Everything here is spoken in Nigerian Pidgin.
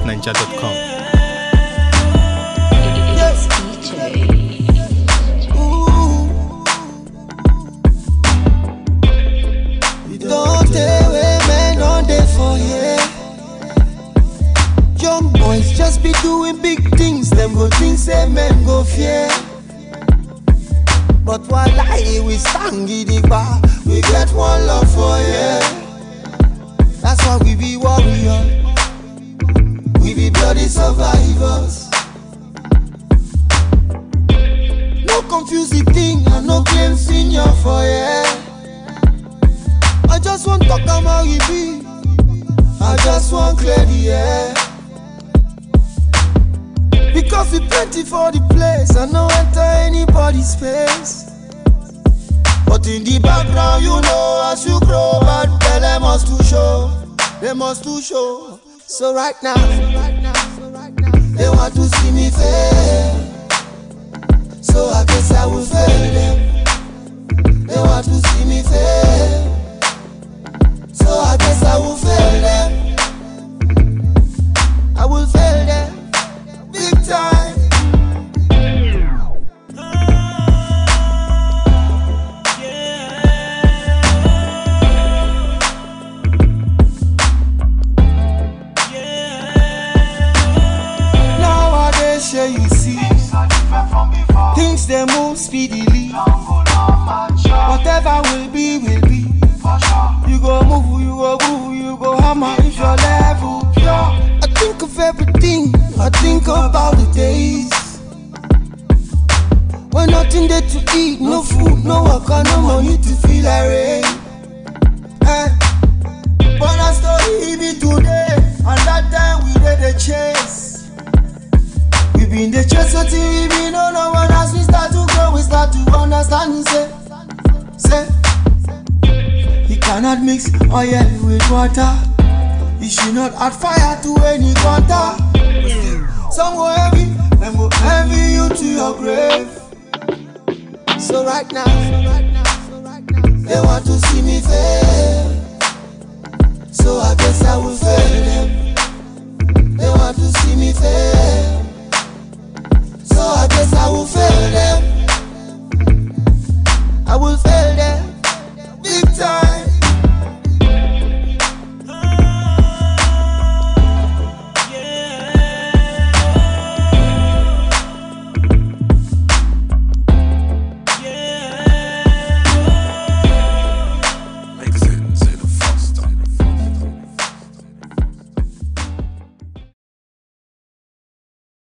www.niger.com. Yes, DJ. Don't stay away, man, don't they for here. Young boys just be doing big things, them go think say men go fear. But while we stand gidigba, we get one love for you. That's why we be warrior, we be bloody survivors. No confusing thing and no claim senior for you. I just want talk about it be. I just want clear the air. Because we plenty for the place, I no enter anybody's space. But in the background, you know, as you grow, bad belly must to show. They must to show. So right now, they want to see me fail. So I guess I will fail them. They want to see me fail. So I guess I will fail them. I will fail them big time. Nowadays, yeah, you see, things they move speedily. Whatever will be, will be. You go move, you go groove, you go hammer if your level pure. I think of everything, I think about the days when nothing there to eat, no food, no work, no money to feel irate. But I story be today, and that time we did the chase. We been the chase until we been on no one as we start to grow, we start to understand. Say. You cannot mix oil with water. You should not add fire to any quarter. Some go heavy, them go heavy you to your grave. So right now, they want to see me fail.